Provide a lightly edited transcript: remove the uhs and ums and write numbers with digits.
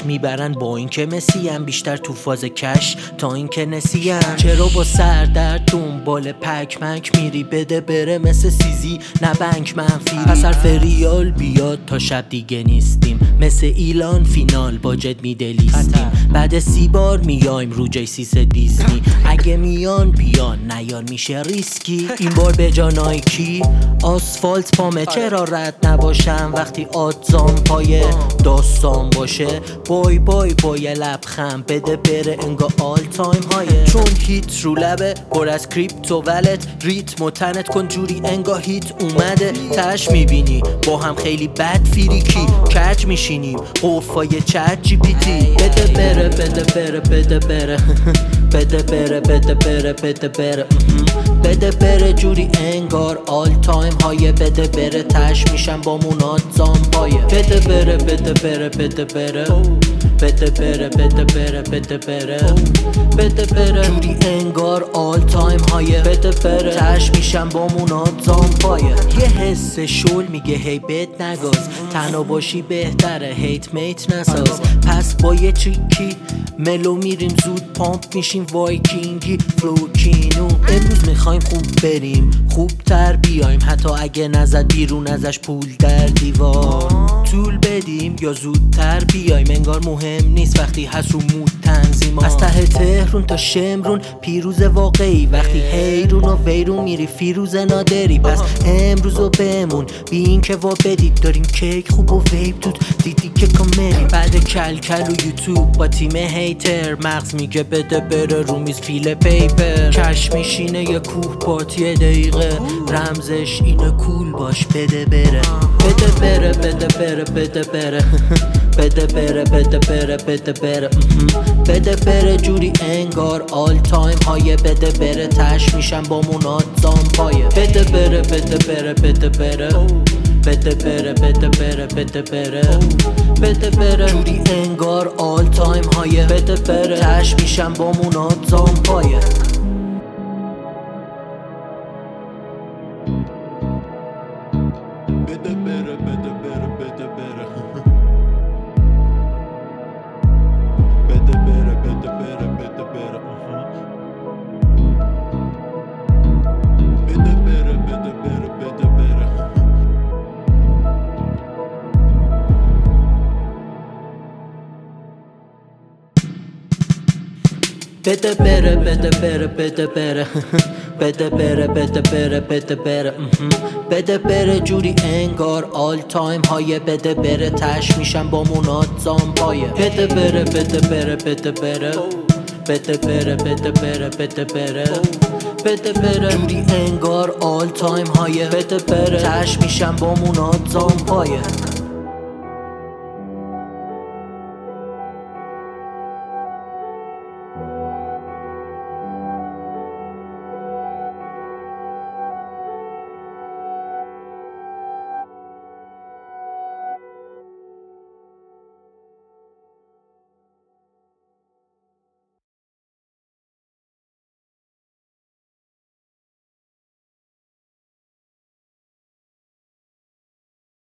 میبرن با این که مسیم بیشتر تو فاز کش تا این که نسیم. چرا با سردرد دنبال پک مک میری؟ بده بره مثل سیزی نه بنک منفی. پس حرف ریال بیاد تا شب دیگه نیستیم، مثل ایلان فینال با جد میدلیستیم. بعد 30 بار میایم رو جیسیس دیزنی، اگه میان بیان نیان میشه ریسکی. این بار به جا نایکی آسفالت پامه، چرا رد نباشم وقتی آدزام پای داستان باشه. بای بای با یه لبخند بده بره انگار آل تایم هایه. چون هیت رو لبه پر از کریپتو ولت، ریتم و تنت کن جوری انگار هیت اومده. تش میبینی با هم خیلی بد فیریکی، کج میشینیم قفای چت جی پی تی. بده بره بده بره بده بره بده بره بده بره بده بره بده بره جوری انگار آل تایم های. بده بره تش میشم با مونات زامبایه. بده بره بده بره بده بره بده بره بده بره بده بره بده بره جوری انگار آل تایم های. بده بره تش میشم با مونات زامبایه. یه حس شل میگه هی بد نگاز، تنها باشی بهتره هیت میت نساز. پس با یه چیکی ملو میریم زود پامپ میشیم وایکینگی فلوکینو. امروز میخوایم خوب بریم خوب تر بیایم، حتی اگه نزد بیرون ازش پول در دیوار. طول بدیم یا زودتر بیایم انگار مهم نیست وقتی هست رو مود تنظیم. از ته تهرون تا شمرون پیروز واقعی، وقتی هیرون و ویرون میری فیروز نادری. پس امروزو بمون بی این که وا بدید داریم کیک خوب و ویب دود دیدی که کاملی. بعد کلکل و یوتیوب با تیم هیتر مغز میگه بده بره رو میز فیل پیپر. کش میشینه یه کوه پارتی دقیقه، رمزش اینه کول باش بده بره بده بره بده بره بده بره بده بره بده بره بده بره بده بره جوری انگار آل تایم های. بده بره تش میشم با مونات زامپایه. بده بره بده بره بده بره بده بره بده بره بده بره بده بره جوری انگار آل تایم های. بده بره تش میشم با مونات زامپایه. بده بره بده بره بده بره بده بره بده بره بده بره بده بره بده بره بده بره بده بره بده بره بده بره بده بره بده بره بده بره بده بره جوری انگار آل تایم های. بده بره تش میشم با مونات زامپایه. بده بره بده بره بده بره بده بره بده بره بده بره بده بره جوری انگار آل تایم های. بده بره تش میشم با مونات زامپایه.